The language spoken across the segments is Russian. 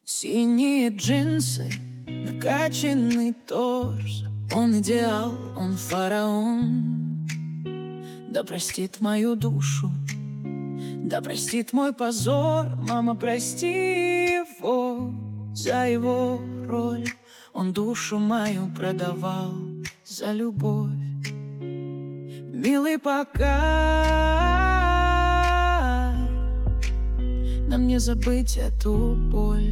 Синие джинсы, накачанный торс. Он идеал, он фараон. Да простит мою душу, да простит мой позор. Мама, прости его за его роль. Он душу мою продавал за любовь. Милый, пока нам не забыть эту боль.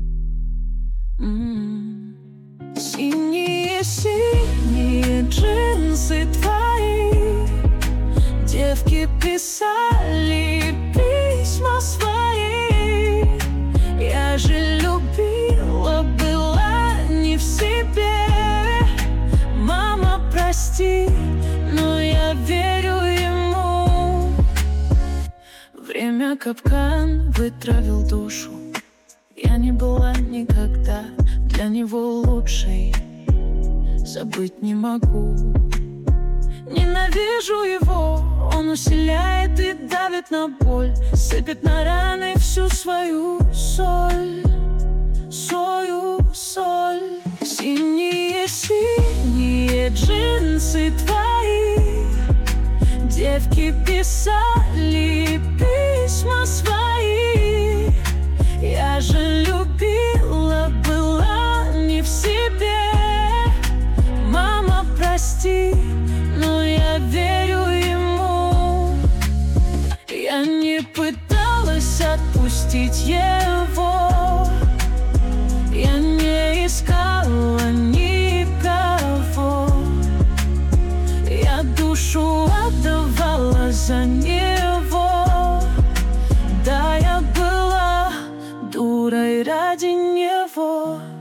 Синие джинсы твои, девки писали письма свои. Я же любила, была не в себе. Мама, прости, но я верю ему. Время капкан вытравил душу. Я не была никогда для него лучшей. Забыть не могу. Ненавижу его, он усиляет и давит на боль. Сыпет на раны всю свою соль. Свою соль. Синие джинсы твои, девки писали письма свои. Я же любила, была не в себе. Мама, прости, но я верю ему. Я не пыталась отпустить его. Я не искала никого. Я душу отдавала за него. Да, я была дурой ради него.